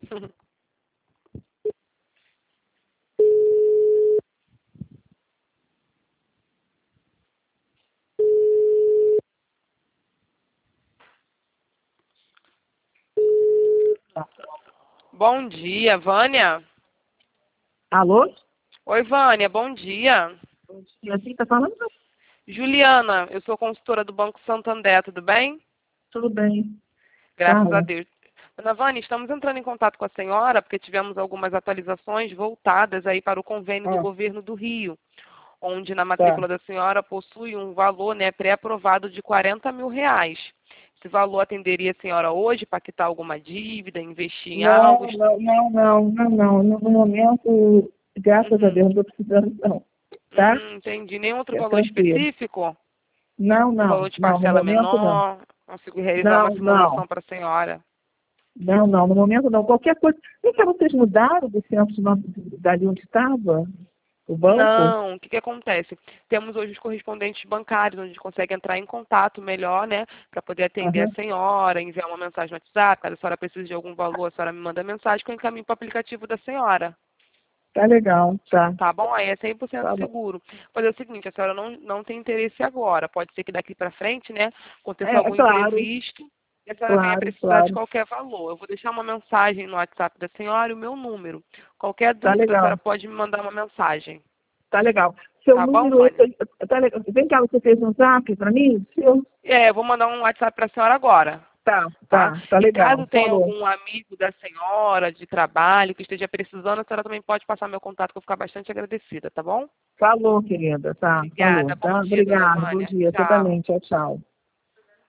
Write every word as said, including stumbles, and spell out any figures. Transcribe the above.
Bom dia, Vânia. Alô? Oi, Vânia, bom dia. Bom dia, quem tá falando? Juliana, eu sou consultora do Banco Santander, tudo bem? Tudo bem. Graças a Fala. Deus. Dona Vânia, estamos entrando em contato com a senhora porque tivemos algumas atualizações voltadas aí para o convênio do Ah, governo do Rio, onde na tá. matrícula da senhora possui um valor, né, pré-aprovado de quarenta mil reais. Esse valor atenderia a senhora hoje para quitar alguma dívida, investir em algo? Não, não, não, não, não, não. No no momento, graças a Uhum. Deus, não estou precisando, não. Tá? Hum, entendi. Nenhum outro É valor tranquilo. específico? Não, Um valor não, de não, no parcela momento não. menor? Consigo realizar uma Não, não. simulação para a senhora? Não, não, no momento não. Qualquer coisa. Então, vocês mudaram do centro de nome- dali onde estava? O banco? Não, o que, que acontece? Temos hoje os correspondentes bancários, onde a gente consegue entrar em contato melhor, né, para poder atender a Aham. senhora, enviar uma mensagem no WhatsApp, caso a senhora precise de algum valor, a senhora me manda mensagem que eu encaminho para o aplicativo da senhora. Tá legal, tá. Tá bom? Aí é cem por cento Tá bom. seguro. Fazer o seguinte, a senhora não, não tem interesse agora. Pode ser que daqui para frente, né, aconteça É, é algum claro, imprevisto e a senhora venha claro, precisar de claro. qualquer valor. Eu vou deixar uma mensagem no WhatsApp da senhora e o meu número. Qualquer Tá dúvida, a senhora legal. pode me mandar uma mensagem. Tá legal. Seu Tá bom, número, Vânia? esse- tá legal. Vem cá, você fez um zap para mim? Seu? É, eu vou mandar um WhatsApp para a senhora agora, Tá, tá? tá, tá E legal. caso tenha Falou. algum amigo da senhora de trabalho que esteja precisando, a senhora também pode passar meu contato, que eu vou ficar bastante agradecida, tá bom? Falou, querida. Tá, falou. Obrigada. Bom Tá? dia, dona Obrigado. Bom Vânia. dia. Você Tchau. também. Tchau, tchau.